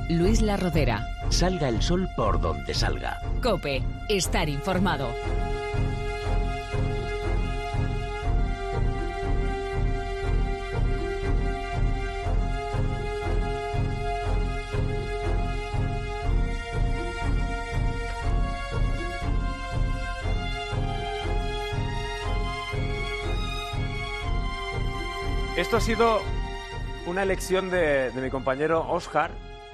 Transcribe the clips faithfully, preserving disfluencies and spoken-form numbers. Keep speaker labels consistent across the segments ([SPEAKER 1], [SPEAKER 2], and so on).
[SPEAKER 1] Luis La Rodera.
[SPEAKER 2] Salga el sol por donde salga.
[SPEAKER 1] COPE. Estar informado.
[SPEAKER 3] Esto ha sido una elección de, de mi compañero Óscar,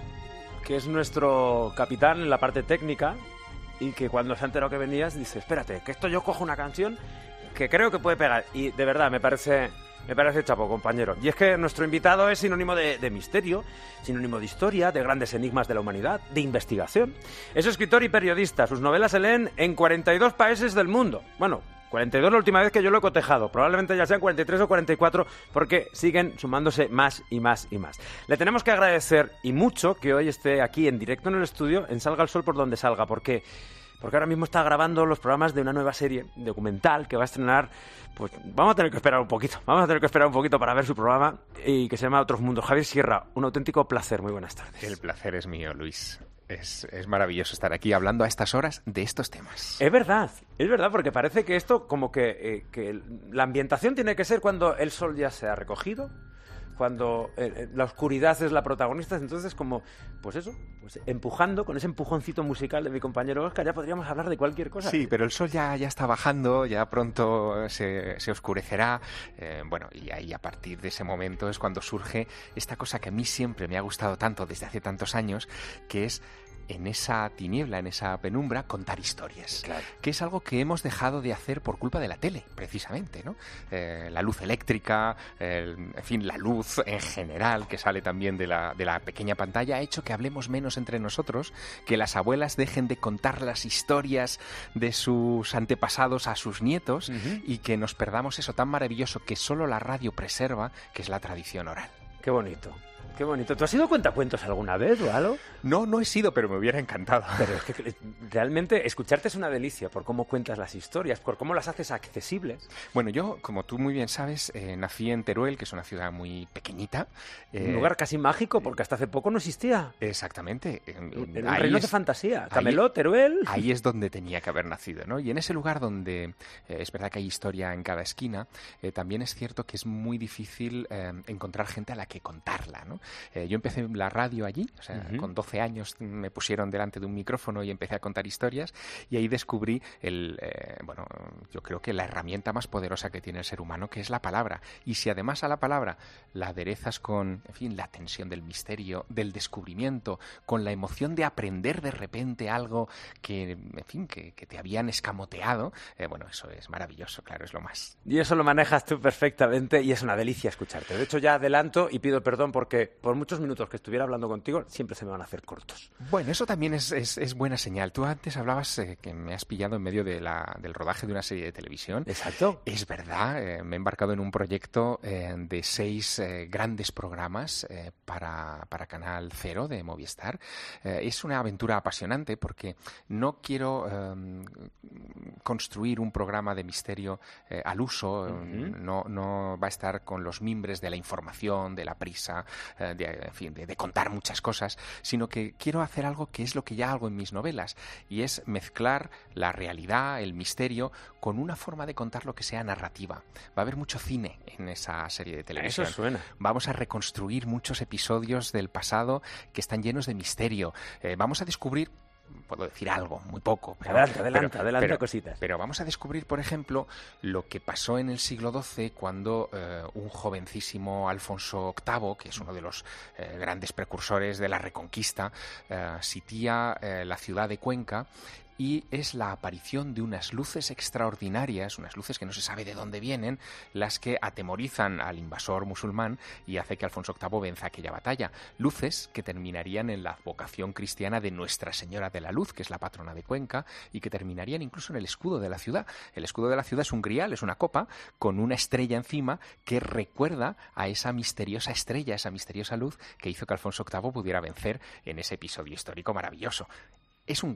[SPEAKER 3] que es nuestro capitán en la parte técnica, y que cuando se ha enterado que venías dice, espérate, que esto yo cojo una canción que creo que puede pegar. Y de verdad, me parece, me parece chapo, compañero. Y es que nuestro invitado es sinónimo de, de misterio, sinónimo de historia, de grandes enigmas de la humanidad, de investigación. Es escritor y periodista. Sus novelas se leen en cuarenta y dos países del mundo. Bueno, cuarenta y dos la última vez que yo lo he cotejado. Probablemente ya sean cuarenta y tres o cuarenta y cuatro porque siguen sumándose más y más y más. Le tenemos que agradecer y mucho que hoy esté aquí en directo en el estudio en Salga el Sol por donde salga. Porque, porque ahora mismo está grabando los programas de una nueva serie documental que va a estrenar. Pues vamos a tener que esperar un poquito. Vamos a tener que esperar un poquito para ver su programa y que se llama Otros Mundos. Javier Sierra, un auténtico placer. Muy buenas tardes.
[SPEAKER 4] El placer es mío, Luis. Es, es maravilloso estar aquí hablando a estas horas de estos temas.
[SPEAKER 3] Es verdad, es verdad, porque parece que esto como que, eh, que la ambientación tiene que ser cuando el sol ya se ha recogido, cuando eh, la oscuridad es la protagonista, entonces como, pues eso, pues empujando, con ese empujoncito musical de mi compañero Óscar, ya podríamos hablar de cualquier cosa.
[SPEAKER 4] Sí, pero el sol ya, ya está bajando, ya pronto se, se oscurecerá, eh, bueno, y ahí a partir de ese momento es cuando surge esta cosa que a mí siempre me ha gustado tanto desde hace tantos años, que es en esa tiniebla, en esa penumbra, contar historias.
[SPEAKER 3] Claro.
[SPEAKER 4] Que es algo que hemos dejado de hacer por culpa de la tele, precisamente, ¿no? Eh, la luz eléctrica, el, en fin, la luz en general, que sale también de la, de la pequeña pantalla, ha hecho que hablemos menos entre nosotros, que las abuelas dejen de contar las historias de sus antepasados a sus nietos, uh-huh. y que nos perdamos eso tan maravilloso que solo la radio preserva, que es la tradición oral.
[SPEAKER 3] Qué bonito. Qué bonito. ¿Tú has sido cuentacuentos alguna vez o algo?
[SPEAKER 4] No, no he sido, pero me hubiera encantado.
[SPEAKER 3] Pero es que realmente escucharte es una delicia por cómo cuentas las historias, por cómo las haces accesibles.
[SPEAKER 4] Bueno, yo, como tú muy bien sabes, eh, nací en Teruel, que es una ciudad muy pequeñita.
[SPEAKER 3] Eh, Un lugar casi mágico, porque hasta hace poco no existía.
[SPEAKER 4] Exactamente.
[SPEAKER 3] Un reino de fantasía. Camelot,
[SPEAKER 4] ahí,
[SPEAKER 3] Teruel.
[SPEAKER 4] Ahí es donde tenía que haber nacido, ¿no? Y en ese lugar donde eh, es verdad que hay historia en cada esquina, eh, también es cierto que es muy difícil eh, encontrar gente a la que contarla, ¿no? Eh, yo empecé la radio allí, o sea, uh-huh. con doce años me pusieron delante de un micrófono y empecé a contar historias, y ahí descubrí el, eh, bueno, yo creo que la herramienta más poderosa que tiene el ser humano, que es la palabra. Y si además a la palabra la aderezas con, en fin, la tensión del misterio, del descubrimiento, con la emoción de aprender de repente algo que, en fin, que, que te habían escamoteado, eh, bueno, eso es maravilloso, claro, es lo más.
[SPEAKER 3] Y eso lo manejas tú perfectamente y es una delicia escucharte. De hecho, ya adelanto y pido perdón porque por muchos minutos que estuviera hablando contigo siempre se me van a hacer cortos.
[SPEAKER 4] Bueno, eso también es, es, es buena señal. Tú antes hablabas eh, que me has pillado en medio de la, del rodaje de una serie de televisión.
[SPEAKER 3] Exacto.
[SPEAKER 4] Es verdad, eh, me he embarcado en un proyecto eh, de seis eh, grandes programas eh, para, para Canal Cero de Movistar. Eh, es una aventura apasionante porque no quiero eh, construir un programa de misterio eh, al uso, uh-huh. no, no va a estar con los mimbres de la información, de la prisa, eh, de, en fin, de, de contar muchas cosas, sino que quiero hacer algo que es lo que ya hago en mis novelas, y es mezclar la realidad, el misterio, con una forma de contarlo que sea narrativa. Va a haber mucho cine en esa serie de televisión.
[SPEAKER 3] Eso suena.
[SPEAKER 4] Vamos a reconstruir muchos episodios del pasado que están llenos de misterio. Eh, vamos a descubrir, puedo decir algo, muy poco. Pero,
[SPEAKER 3] adelante, adelante,
[SPEAKER 4] pero,
[SPEAKER 3] adelante
[SPEAKER 4] pero,
[SPEAKER 3] cositas.
[SPEAKER 4] Pero vamos a descubrir, por ejemplo, lo que pasó en el siglo doce cuando eh, un jovencísimo Alfonso octavo, que es uno de los eh, grandes precursores de la Reconquista, eh, sitía eh, la ciudad de Cuenca, y es la aparición de unas luces extraordinarias, unas luces que no se sabe de dónde vienen, las que atemorizan al invasor musulmán y hace que Alfonso octavo venza aquella batalla. Luces que terminarían en la advocación cristiana de Nuestra Señora de la Luz, que es la patrona de Cuenca, y que terminarían incluso en el escudo de la ciudad. El escudo de la ciudad es un grial, es una copa con una estrella encima que recuerda a esa misteriosa estrella, esa misteriosa luz que hizo que Alfonso octavo pudiera vencer en ese episodio histórico maravilloso. Es un guiño.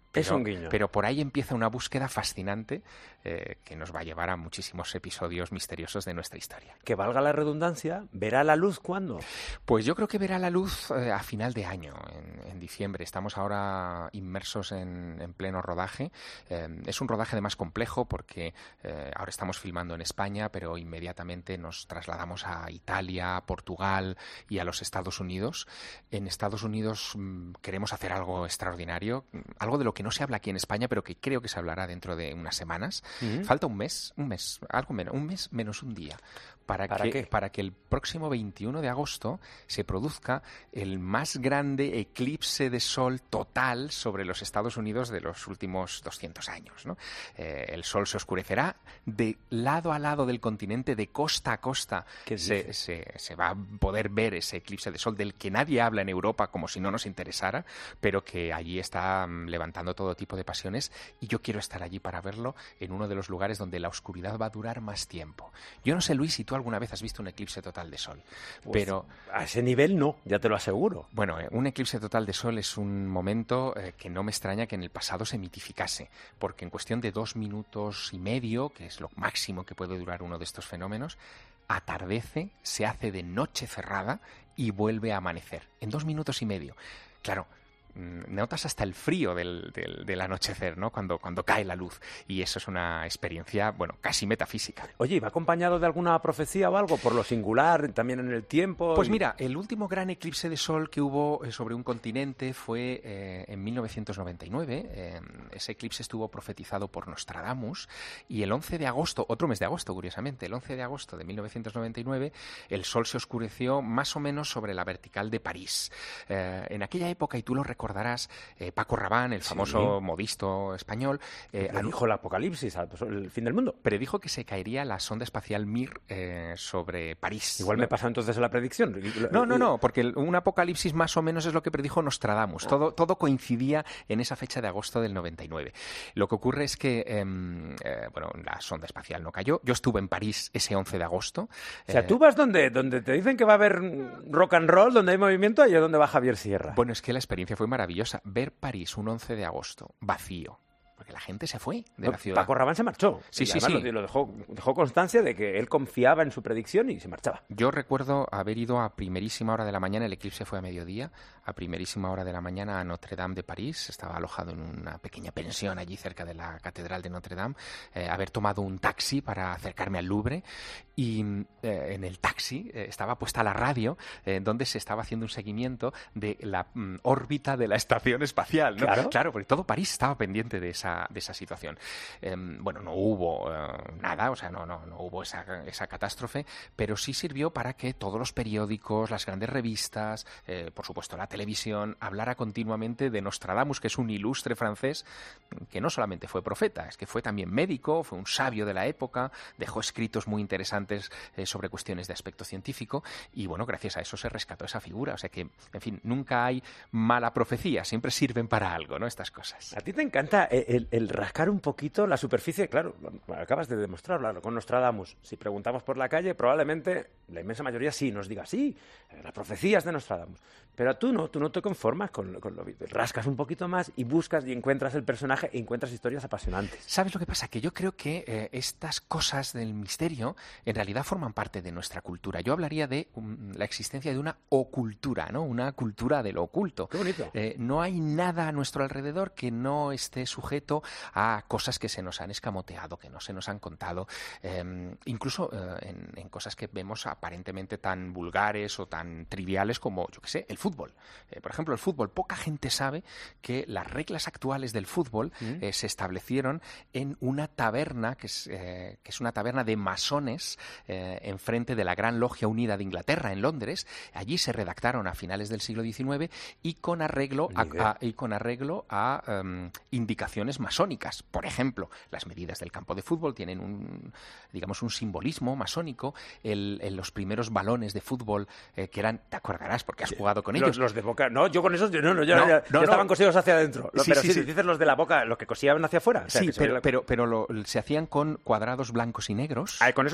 [SPEAKER 4] Pero,
[SPEAKER 3] es un guiño.
[SPEAKER 4] Pero por ahí empieza una búsqueda fascinante eh, que nos va a llevar a muchísimos episodios misteriosos de nuestra historia.
[SPEAKER 3] Que valga la redundancia, ¿verá la luz cuándo?
[SPEAKER 4] Pues yo creo que verá la luz eh, a final de año, en, en diciembre. Estamos ahora inmersos en, en pleno rodaje. Eh, es un rodaje además complejo porque eh, ahora estamos filmando en España, pero inmediatamente nos trasladamos a Italia, Portugal y a los Estados Unidos. En Estados Unidos mmm, queremos hacer algo extraordinario, algo de lo que no se habla aquí en España, pero que creo que se hablará dentro de unas semanas. Uh-huh. Falta un mes, un mes, algo menos, un mes menos un día. Para,
[SPEAKER 3] ¿Para
[SPEAKER 4] que,
[SPEAKER 3] qué?
[SPEAKER 4] para que el próximo veintiuno de agosto se produzca el más grande eclipse de sol total sobre los Estados Unidos de los últimos doscientos años, ¿no? Eh, el sol se oscurecerá de lado a lado del continente, de costa a costa. Se, se, se va a poder ver ese eclipse de sol del que nadie habla en Europa como si no nos interesara, pero que allí está um, levantando todo tipo de pasiones, y yo quiero estar allí para verlo en uno de los lugares donde la oscuridad va a durar más tiempo. Yo no sé, Luis, si tú alguna vez has visto un eclipse total de sol,
[SPEAKER 3] pues
[SPEAKER 4] pero
[SPEAKER 3] a ese nivel no, ya te lo aseguro.
[SPEAKER 4] Bueno, eh, un eclipse total de sol es un momento eh, que no me extraña que en el pasado se mitificase, porque en cuestión de dos minutos y medio, que es lo máximo que puede durar uno de estos fenómenos, atardece, se hace de noche cerrada y vuelve a amanecer en dos minutos y medio. Claro, notas hasta el frío del, del, del anochecer, ¿no? Cuando, cuando cae la luz. Y eso es una experiencia, bueno, casi metafísica.
[SPEAKER 3] Oye, ¿y va acompañado de alguna profecía o algo? Por lo singular, también en el tiempo.
[SPEAKER 4] Pues
[SPEAKER 3] y...
[SPEAKER 4] mira, el último gran eclipse de sol que hubo sobre un continente fue eh, en mil novecientos noventa y nueve. Eh, ese eclipse estuvo profetizado por Nostradamus. Y el once de agosto, otro mes de agosto, curiosamente, el once de agosto de mil novecientos noventa y nueve, el sol se oscureció más o menos sobre la vertical de París. Eh, en aquella época, y tú lo recordarás, eh, Paco Rabanne, el famoso sí. modisto español,
[SPEAKER 3] eh, predijo el apocalipsis, el fin del mundo.
[SPEAKER 4] Predijo que se caería la sonda espacial Mir eh, sobre París.
[SPEAKER 3] Igual
[SPEAKER 4] ¿no?
[SPEAKER 3] me pasó entonces la predicción.
[SPEAKER 4] No, no, no, porque un apocalipsis más o menos es lo que predijo Nostradamus. Todo, todo coincidía en esa fecha de agosto del noventa y nueve. Lo que ocurre es que, eh, eh, bueno, la sonda espacial no cayó. Yo estuve en París ese once de agosto.
[SPEAKER 3] O sea, eh, ¿tú vas donde, donde te dicen que va a haber rock and roll, donde hay movimiento, y es donde va Javier Sierra?
[SPEAKER 4] Bueno, es que la experiencia fue maravillosa. Ver París un once de agosto vacío, porque la gente se fue de
[SPEAKER 3] no,
[SPEAKER 4] la ciudad.
[SPEAKER 3] Paco Rabanne se marchó.
[SPEAKER 4] Sí, sí,
[SPEAKER 3] sí. Lo, lo dejó, dejó constancia de que él confiaba en su predicción y se marchaba.
[SPEAKER 4] Yo recuerdo haber ido a primerísima hora de la mañana, el eclipse fue a mediodía, a primerísima hora de la mañana a Notre Dame de París. Estaba alojado en una pequeña pensión allí cerca de la Catedral de Notre Dame. Eh, haber tomado un taxi para acercarme al Louvre, y eh, en el taxi eh, estaba puesta la radio eh, donde se estaba haciendo un seguimiento de la mm, órbita de la estación espacial, ¿no?
[SPEAKER 3] Claro.
[SPEAKER 4] Claro, porque todo París estaba pendiente de esa, de esa situación. Eh, bueno, no hubo eh, nada, o sea, no, no, no hubo esa, esa catástrofe, pero sí sirvió para que todos los periódicos, las grandes revistas, eh, por supuesto la televisión, hablara continuamente de Nostradamus, que es un ilustre francés que no solamente fue profeta, es que fue también médico, fue un sabio de la época, dejó escritos muy interesantes eh, sobre cuestiones de aspecto científico, y bueno, gracias a eso se rescató esa figura. O sea que, en fin, nunca hay mala profecía, siempre sirven para algo, ¿no? Estas cosas.
[SPEAKER 3] A ti te encanta el, el rascar un poquito la superficie, claro, acabas de demostrarlo con Nostradamus. Si preguntamos por la calle, probablemente la inmensa mayoría sí nos diga sí, las profecías de Nostradamus. Pero tú no, tú no te conformas con, con lo que rascas un poquito más y buscas y encuentras el personaje y encuentras historias apasionantes.
[SPEAKER 4] ¿Sabes lo que pasa? Que yo creo que eh, estas cosas del misterio en realidad forman parte de nuestra cultura. Yo hablaría de um, la existencia de una ocultura, ¿no? Una cultura de lo oculto.
[SPEAKER 3] Qué bonito.
[SPEAKER 4] Eh, no hay nada a nuestro alrededor que no esté sujeto a cosas que se nos han escamoteado, que no se nos han contado, eh, incluso eh, en, en cosas que vemos aparentemente tan vulgares o tan triviales como, yo qué sé, el fútbol. Eh, por ejemplo, el fútbol. Poca gente sabe que las reglas actuales del fútbol ¿Mm? eh, se establecieron en una taberna, que es, eh, que es una taberna de masones eh, enfrente de la Gran Logia Unida de Inglaterra, en Londres. Allí se redactaron a finales del siglo diecinueve y con arreglo a, a, y con arreglo a um, indicaciones masónicas. Por ejemplo, las medidas del campo de fútbol tienen un, digamos, un simbolismo masónico. El, el, los primeros balones de fútbol eh, que eran, te acordarás porque has jugado con
[SPEAKER 3] los,
[SPEAKER 4] ellos.
[SPEAKER 3] Los de boca, no, yo con esos, yo, no, no, ya,
[SPEAKER 4] no,
[SPEAKER 3] ya,
[SPEAKER 4] no,
[SPEAKER 3] ya
[SPEAKER 4] no.
[SPEAKER 3] estaban cosidos hacia adentro.
[SPEAKER 4] Sí,
[SPEAKER 3] pero
[SPEAKER 4] sí,
[SPEAKER 3] sí,
[SPEAKER 4] sí.
[SPEAKER 3] dices los de la boca, los que cosían hacia afuera. O sea,
[SPEAKER 4] sí,
[SPEAKER 3] que se
[SPEAKER 4] pero,
[SPEAKER 3] la...
[SPEAKER 4] pero, pero lo, se hacían con cuadrados blancos y negros.
[SPEAKER 3] Ah, con eso sí.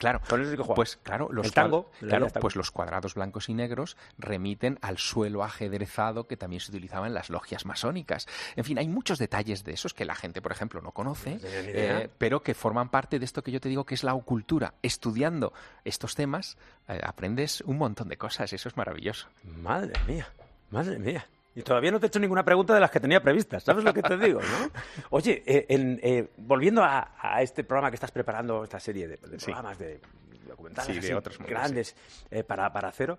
[SPEAKER 3] Claro. Con eso sí que jugaba.
[SPEAKER 4] Pues claro, los,
[SPEAKER 3] el tango,
[SPEAKER 4] cuad- claro pues los cuadrados blancos y negros remiten al suelo ajedrezado que también se utilizaba en las logias masónicas. En fin, hay muchos detalles de esos que la gente, por ejemplo, no conoce, eh, pero que forman parte de esto que yo te digo que es la ocultura. Estudiando estos temas, eh, aprendes un montón de cosas, eso es maravilloso.
[SPEAKER 3] Madre mía, madre mía. Y todavía no te he hecho ninguna pregunta de las que tenía previstas, ¿sabes lo que te digo, no? Oye, eh, en, eh, volviendo a, a este programa que estás preparando, esta serie de, de programas, sí. de documentales
[SPEAKER 4] sí, de
[SPEAKER 3] así,
[SPEAKER 4] otros mundos,
[SPEAKER 3] grandes
[SPEAKER 4] sí.
[SPEAKER 3] eh, para, para Cero,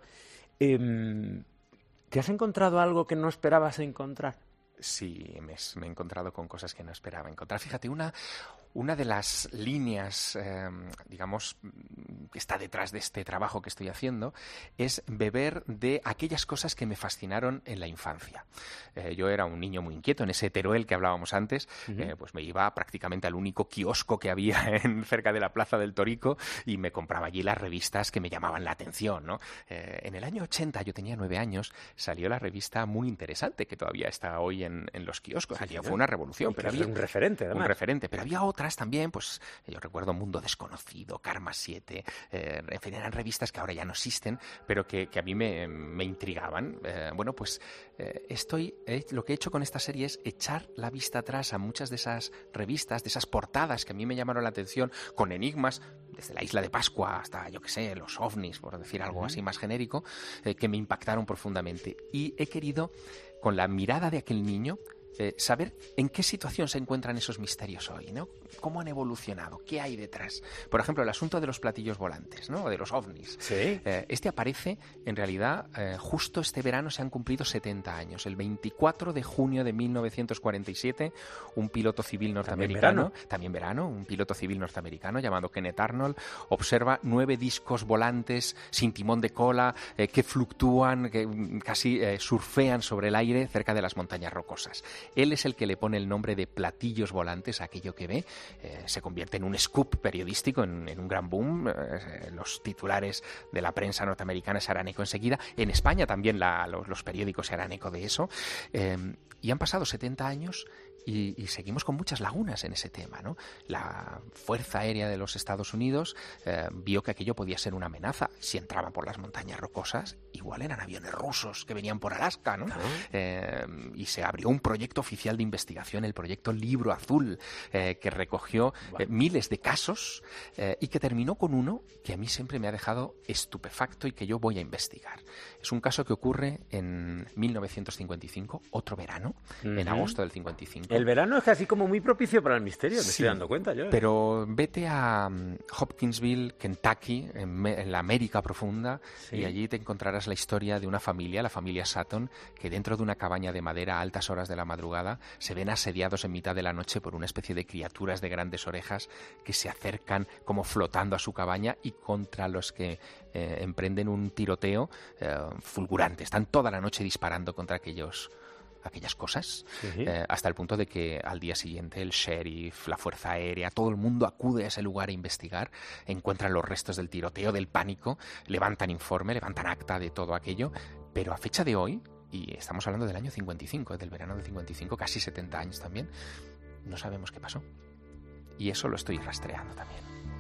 [SPEAKER 3] eh, ¿te has encontrado algo que no esperabas encontrar?
[SPEAKER 4] Sí, me, me he encontrado con cosas que no esperaba encontrar. Fíjate, una... Una de las líneas, eh, digamos, que está detrás de este trabajo que estoy haciendo es beber de aquellas cosas que me fascinaron en la infancia. Eh, yo era un niño muy inquieto, en ese Teruel que hablábamos antes, uh-huh. eh, pues me iba prácticamente al único kiosco que había en, cerca de la Plaza del Torico y me compraba allí las revistas que me llamaban la atención, ¿no? Eh, en el año ochenta, yo tenía nueve años, salió la revista Muy Interesante, que todavía está hoy en, en los kioscos. Sí, Aquello sí, fue una revolución.
[SPEAKER 3] Sí,
[SPEAKER 4] pero
[SPEAKER 3] había
[SPEAKER 4] un
[SPEAKER 3] referente, además.
[SPEAKER 4] Un referente, pero había otra también, pues yo recuerdo Mundo Desconocido, Karma siete, eh, en fin, eran revistas que ahora ya no existen, pero que, que a mí me, me intrigaban. Eh, bueno, pues eh, estoy, eh, lo que he hecho con esta serie es echar la vista atrás a muchas de esas revistas, de esas portadas que a mí me llamaron la atención, con enigmas, desde la Isla de Pascua hasta, yo qué sé, los ovnis, por decir algo uh-huh. así más genérico, eh, que me impactaron profundamente. Y he querido, con la mirada de aquel niño, Eh, saber en qué situación se encuentran esos misterios hoy, ¿no? ¿Cómo han evolucionado? ¿Qué hay detrás? Por ejemplo, el asunto de los platillos volantes, ¿no? O de los ovnis.
[SPEAKER 3] Sí.
[SPEAKER 4] Eh, este aparece, en realidad, eh, justo este verano se han cumplido setenta años. El veinticuatro de junio de mil novecientos cuarenta y siete, un piloto civil norteamericano, también verano, también verano un piloto civil norteamericano llamado Kenneth Arnold, observa nueve discos volantes sin timón de cola eh, que fluctúan, que casi eh, surfean sobre el aire cerca de las montañas rocosas. Él es el que le pone el nombre de platillos volantes a aquello que ve. Eh, se convierte en un scoop periodístico, en, en un gran boom. Eh, los titulares de la prensa norteamericana se harán eco enseguida. En España también la, los, los periódicos se harán eco de eso. Eh, y han pasado setenta años y, y seguimos con muchas lagunas en ese tema, ¿no? La Fuerza Aérea de los Estados Unidos eh, vio que aquello podía ser una amenaza. Si entraban por las montañas rocosas, igual eran aviones rusos que venían por Alaska, ¿no? Uh-huh. Eh, y se abrió un proyecto oficial de investigación, el proyecto Libro Azul, eh, que recogió eh, miles de casos eh, y que terminó con uno que a mí siempre me ha dejado estupefacto y que yo voy a investigar. Es un caso que ocurre en mil novecientos cincuenta y cinco, otro verano, uh-huh. en agosto del cincuenta y cinco.
[SPEAKER 3] El verano es casi como muy propicio para el misterio, me
[SPEAKER 4] sí,
[SPEAKER 3] estoy dando cuenta yo. ¿eh?
[SPEAKER 4] Pero vete a um, Hopkinsville, Kentucky, en, me, en la América profunda, sí. y allí te encontrarás la historia de una familia, la familia Sutton, que dentro de una cabaña de madera a altas horas de la madrugada se ven asediados en mitad de la noche por una especie de criaturas de grandes orejas que se acercan como flotando a su cabaña y contra los que eh, emprenden un tiroteo eh, fulgurante. Están toda la noche disparando contra aquellos... aquellas cosas, sí. eh, hasta el punto de que al día siguiente el sheriff, la Fuerza Aérea, todo el mundo acude a ese lugar a investigar, encuentran los restos del tiroteo, del pánico, levantan informe, levantan acta de todo aquello, pero a fecha de hoy, y estamos hablando del año cincuenta y cinco, del verano del cincuenta y cinco, casi setenta años también, no sabemos qué pasó. Y eso lo estoy rastreando también.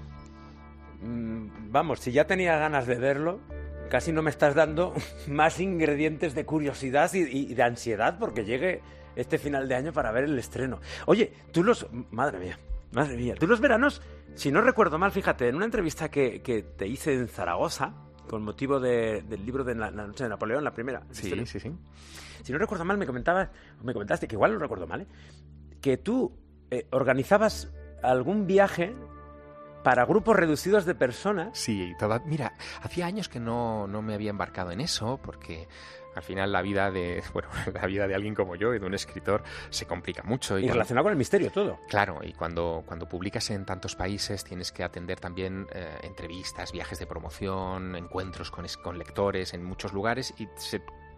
[SPEAKER 3] Mm, vamos, si ya tenía ganas de verlo, casi no me estás dando más ingredientes de curiosidad y, y de ansiedad porque llegue este final de año para ver el estreno. Oye, tú los... Madre mía, madre mía. Tú los veranos, si no recuerdo mal, fíjate, en una entrevista que, que te hice en Zaragoza, con motivo de, del libro de la, la Noche de Napoleón, la primera.
[SPEAKER 4] Sí,
[SPEAKER 3] historia.
[SPEAKER 4] sí, sí.
[SPEAKER 3] Si no recuerdo mal, me comentabas, me comentaste, que igual lo recuerdo mal, ¿eh? que tú eh, organizabas algún viaje para grupos reducidos de personas.
[SPEAKER 4] Sí, toda, mira, hacía años que no, no me había embarcado en eso, porque al final la vida de bueno la vida de alguien como yo y de un escritor se complica mucho.
[SPEAKER 3] Y, y
[SPEAKER 4] cuando,
[SPEAKER 3] relacionado con el misterio todo.
[SPEAKER 4] Claro, y cuando, cuando publicas en tantos países tienes que atender también eh, entrevistas, viajes de promoción, encuentros con, con lectores en muchos lugares y se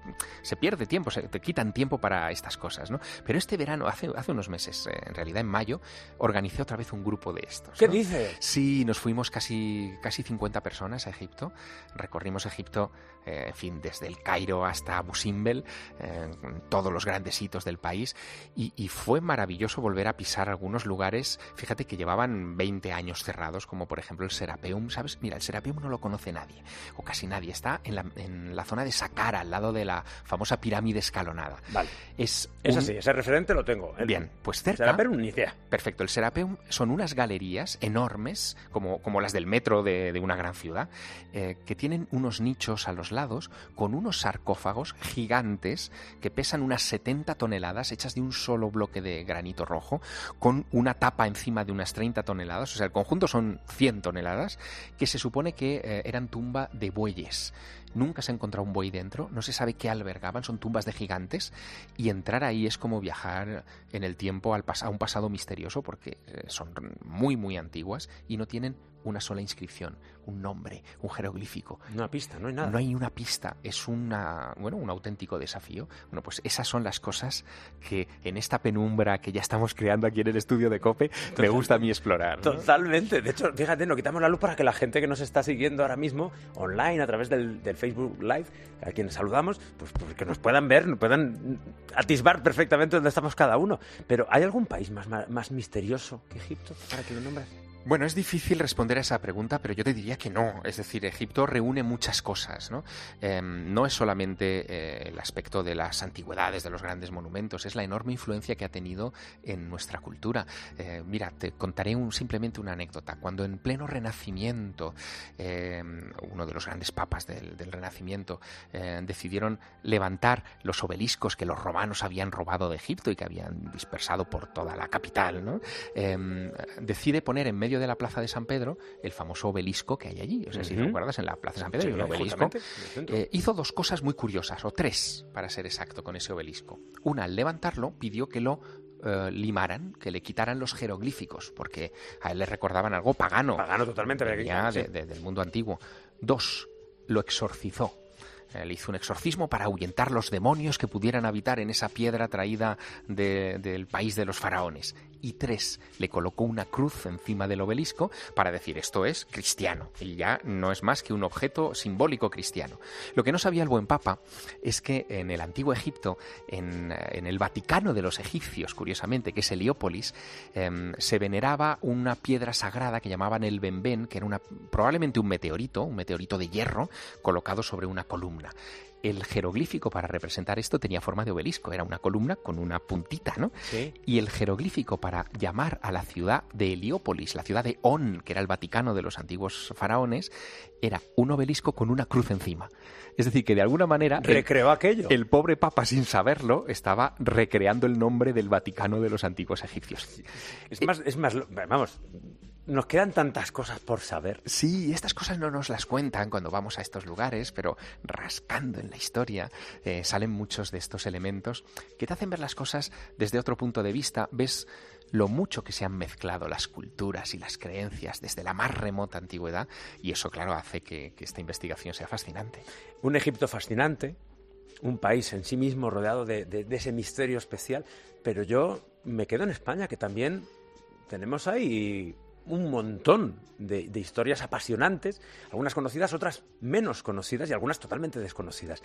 [SPEAKER 4] se pierde tiempo, se te quitan tiempo para estas cosas, ¿no? Pero este verano, hace, hace unos meses, eh, en realidad en mayo, organicé otra vez un grupo de estos,
[SPEAKER 3] ¿Qué
[SPEAKER 4] ¿no?
[SPEAKER 3] dices?
[SPEAKER 4] Sí, nos fuimos casi, casi cincuenta personas a Egipto, recorrimos Egipto, eh, en fin, desde el Cairo hasta Abu Simbel, eh, todos los grandes hitos del país, y, y fue maravilloso volver a pisar algunos lugares, fíjate que llevaban veinte años cerrados, como por ejemplo el Serapeum, ¿sabes? Mira, el Serapeum no lo conoce nadie, o casi nadie, está en la, en la zona de Saqqara, al lado de la famosa pirámide escalonada.
[SPEAKER 3] Vale.
[SPEAKER 4] Es
[SPEAKER 3] Eso
[SPEAKER 4] un...
[SPEAKER 3] sí, ese referente lo tengo. El...
[SPEAKER 4] Bien, pues cerca...
[SPEAKER 3] Serapeum, ni idea.
[SPEAKER 4] Perfecto, el Serapeum son unas galerías enormes, como, como las del metro de, de una gran ciudad, eh, que tienen unos nichos a los lados, con unos sarcófagos gigantes que pesan unas setenta toneladas, hechas de un solo bloque de granito rojo, con una tapa encima de unas treinta toneladas, o sea, el conjunto son cien toneladas, que se supone que eh, eran tumba de bueyes. Nunca se ha encontrado un buey dentro, no se sabe qué albergaban, son tumbas de gigantes, y entrar ahí es como viajar en el tiempo al pas- a un pasado misterioso, porque eh, son muy, muy antiguas y no tienen una sola inscripción, un nombre, un jeroglífico.
[SPEAKER 3] Una pista, no hay nada.
[SPEAKER 4] No hay una pista, es una, bueno, un auténtico desafío. Bueno, pues esas son las cosas que en esta penumbra que ya estamos creando aquí en el estudio de COPE me gusta a mí explorar, ¿no?
[SPEAKER 3] Totalmente. De hecho, fíjate, nos quitamos la luz para que la gente que nos está siguiendo ahora mismo online a través del, del Facebook Live, a quienes saludamos, pues, pues que nos puedan ver, nos puedan atisbar perfectamente dónde estamos cada uno. Pero ¿hay algún país más, más, más misterioso que Egipto para que lo nombres?
[SPEAKER 4] Bueno, es difícil responder a esa pregunta, pero yo te diría que no. Es decir, Egipto reúne muchas cosas, ¿no? Eh, no es solamente eh, el aspecto de las antigüedades, de los grandes monumentos, es la enorme influencia que ha tenido en nuestra cultura. Eh, mira, te contaré un, simplemente una anécdota. Cuando en pleno Renacimiento, eh, uno de los grandes papas del, del Renacimiento, eh, decidieron levantar los obeliscos que los romanos habían robado de Egipto y que habían dispersado por toda la capital, ¿no? Eh, decide poner en medio de la plaza de San Pedro el famoso obelisco que hay allí. O sea, uh-huh. si recuerdas, en la plaza de San Pedro sí, hay un obelisco. Eh, hizo dos cosas muy curiosas, o tres, para ser exacto, con ese obelisco. Una, al levantarlo, pidió que lo eh, limaran, que le quitaran los jeroglíficos, porque a él le recordaban algo pagano.
[SPEAKER 3] Pagano totalmente.
[SPEAKER 4] Venía de, de, del mundo antiguo. Dos, lo exorcizó. Le hizo un exorcismo para ahuyentar los demonios que pudieran habitar en esa piedra traída de, del país de los faraones. Y tres, le colocó una cruz encima del obelisco para decir esto es cristiano. Y ya no es más que un objeto simbólico cristiano. Lo que no sabía el buen Papa es que en el antiguo Egipto, en, en el Vaticano de los egipcios, curiosamente, que es Heliópolis, eh, se veneraba una piedra sagrada que llamaban el Benben, que era una, probablemente un meteorito, un meteorito de hierro colocado sobre una columna. El jeroglífico para representar esto tenía forma de obelisco, era una columna con una puntita, ¿no? Sí. Y el jeroglífico para llamar a la ciudad de Heliópolis, la ciudad de On, que era el Vaticano de los antiguos faraones, era un obelisco con una cruz encima. Es decir, que de alguna manera...
[SPEAKER 3] Recreó
[SPEAKER 4] el,
[SPEAKER 3] aquello.
[SPEAKER 4] El pobre papa, sin saberlo, estaba recreando el nombre del Vaticano de los antiguos egipcios.
[SPEAKER 3] Es más, es más, vamos... Nos quedan tantas cosas por saber.
[SPEAKER 4] Sí, estas cosas no nos las cuentan cuando vamos a estos lugares, pero rascando en la historia eh, salen muchos de estos elementos que te hacen ver las cosas desde otro punto de vista. Ves lo mucho que se han mezclado las culturas y las creencias desde la más remota antigüedad, y eso, claro, hace que, que esta investigación sea fascinante.
[SPEAKER 3] Un Egipto fascinante, un país en sí mismo rodeado de, de, de ese misterio especial, pero yo me quedo en España, que también tenemos ahí un montón de, de historias apasionantes, algunas conocidas, otras menos conocidas y algunas totalmente desconocidas.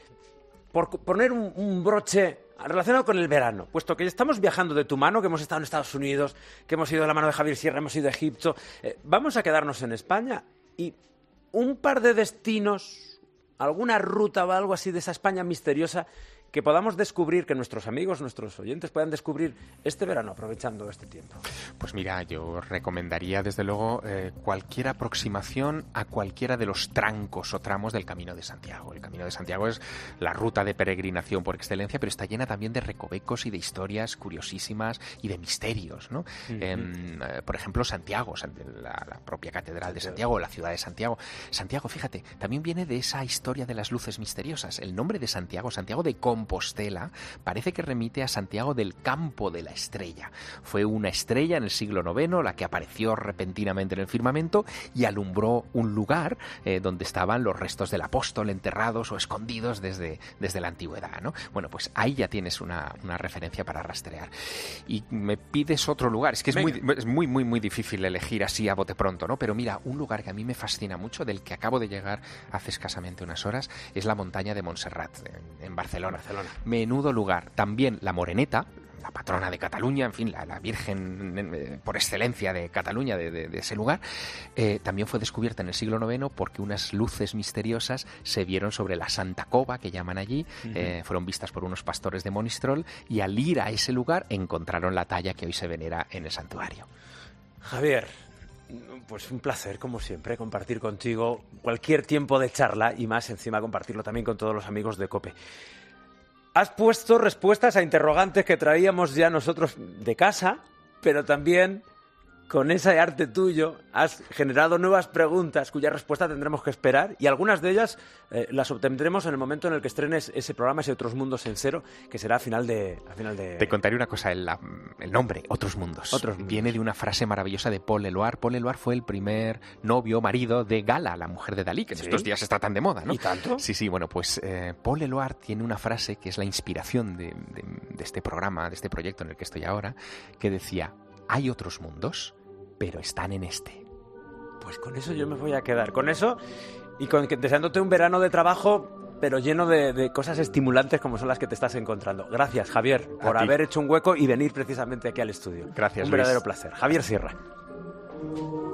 [SPEAKER 3] Por poner un, un broche relacionado con el verano, puesto que estamos viajando de tu mano, que hemos estado en Estados Unidos, que hemos ido de la mano de Javier Sierra, hemos ido a Egipto, eh, vamos a quedarnos en España y un par de destinos, alguna ruta o algo así de esa España misteriosa que podamos descubrir, que nuestros amigos, nuestros oyentes puedan descubrir este verano, aprovechando este tiempo.
[SPEAKER 4] Pues mira, yo recomendaría desde luego eh, cualquier aproximación a cualquiera de los trancos o tramos del Camino de Santiago. El Camino de Santiago es la ruta de peregrinación por excelencia, pero está llena también de recovecos y de historias curiosísimas y de misterios, ¿no? Uh-huh. eh, por ejemplo, Santiago, la, la propia Catedral de Santiago, la ciudad de Santiago. Santiago, fíjate, también viene de esa historia de las luces misteriosas. El nombre de Santiago, Santiago de Compostela parece que remite a Santiago del Campo de la Estrella. Fue una estrella en el siglo noveno la que apareció repentinamente en el firmamento y alumbró un lugar eh, donde estaban los restos del apóstol enterrados o escondidos desde, desde la antigüedad, ¿no? Bueno, pues ahí ya tienes una, una referencia para rastrear. Y me pides otro lugar. Es que es muy, es muy, muy, muy difícil elegir así a bote pronto, ¿no? Pero mira, un lugar que a mí me fascina mucho, del que acabo de llegar hace escasamente unas horas, es la montaña de Montserrat, en, en Barcelona. Barcelona. Menudo lugar. También la Moreneta, la patrona de Cataluña, en fin, la, la Virgen eh, por excelencia de Cataluña, de, de, de ese lugar, eh, también fue descubierta en el siglo noveno porque unas luces misteriosas se vieron sobre la Santa Cova, que llaman allí, uh-huh. eh, fueron vistas por unos pastores de Monistrol, y al ir a ese lugar encontraron la talla que hoy se venera en el santuario.
[SPEAKER 3] Javier, pues un placer, como siempre, compartir contigo cualquier tiempo de charla y más encima compartirlo también con todos los amigos de COPE. Has puesto respuestas a interrogantes que traíamos ya nosotros de casa, pero también con ese arte tuyo has generado nuevas preguntas cuya respuesta tendremos que esperar y algunas de ellas eh, las obtendremos en el momento en el que estrenes ese programa, ese Otros Mundos en Cero, que será a final de... A final de...
[SPEAKER 4] Te contaré una cosa, el, el nombre, Otros Mundos,
[SPEAKER 3] Otros Mundos,
[SPEAKER 4] viene de una frase maravillosa de Paul Eluard. Paul Eluard fue el primer novio, marido de Gala, la mujer de Dalí, que en ¿Sí? estos días está tan de moda, ¿no?
[SPEAKER 3] ¿Y tanto?
[SPEAKER 4] Sí, sí, bueno, pues eh, Paul Eluard tiene una frase que es la inspiración de, de, de este programa, de este proyecto en el que estoy ahora, que decía, hay otros mundos, pero están en este.
[SPEAKER 3] Pues con eso yo me voy a quedar. Con eso y con deseándote un verano de trabajo, pero lleno de, de cosas estimulantes como son las que te estás encontrando. Gracias, Javier, por haber hecho un hueco y venir precisamente aquí al estudio.
[SPEAKER 4] Gracias,
[SPEAKER 3] Un
[SPEAKER 4] Luis.
[SPEAKER 3] verdadero placer. Javier Sierra.